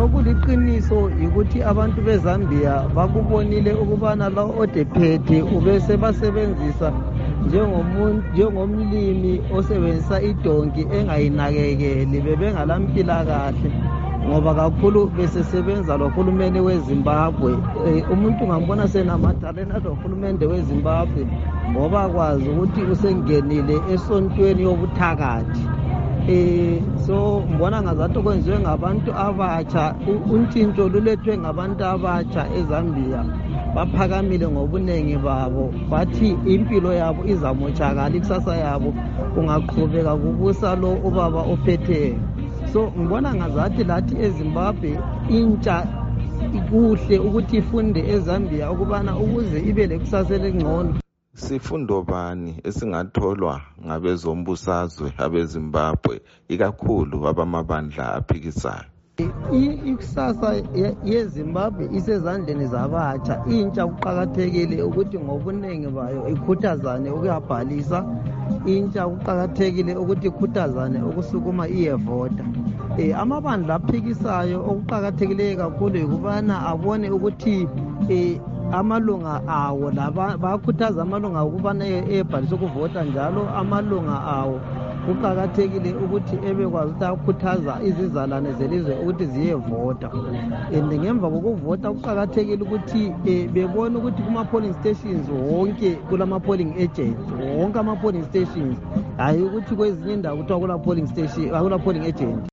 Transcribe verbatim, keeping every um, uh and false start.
okuliqiniso ukuthi abantu beZambia bakubonile ukubana lo odephethe ubese basebenzisa njengomuntu njengomlimi osebenzisa idonki engayinakekeli bebengalampilakahle ngoba kakhulu besesebenza lohulumeni weZimbabwe. E, umuntu ngambona senamathalena lohulumende weZimbabwe ngoba kwazi ukuthi usengenile esontweni yobuthakathi. Eh so mbona ngazathi kwenziwe ngabantu abatsha, untshintsho lulethwe ngabantu abatsha eZambia. Baphakamile ngobunengi babo bathi impilo yabo izamotshakala, ikusasa yabo kungaqhubeka kubusa lo ubaba ophetheyo. So ngibona ngazathi lathi eZimbabwe intsha kuhle ukuthi ifunde eZambia ukubana ukuze ibe lekusasa elingcono. Sifundo bani esingatholwa ngabezombusazwe abeZimbabwe ikakhulu abamabandla aphikisayo? Ikusasa yeZimbabwe isezandleni zabatsha. Intsha kuqakathekile ukuthi ngobunengi bayo ikhuthazane ukuyabhalisa. Intsha kuqakathekile ukuthi ikhuthazane ukusukuma iyevota. Eh amabandla aphikisayo okuqakathekileyo kakhulu ukubana abone ukuthi eh amalunga awo laba bakhuthaza amalunga ukubana ebhalise ukuvota, njalo amalunga awo kuqakathekile ukuthi ebekwazi ukuthi akhuthaza izizalwane zelizwe ukuthi ziyevota. And ngemva kokuvota kuqakathekile ukuthi bebone ukuthi kuma polling stations wonke kulama polling agents, wonke ama polling stations, hayi ukuthi kwezinye indawo kuthiwa kula polling station akula polling agent.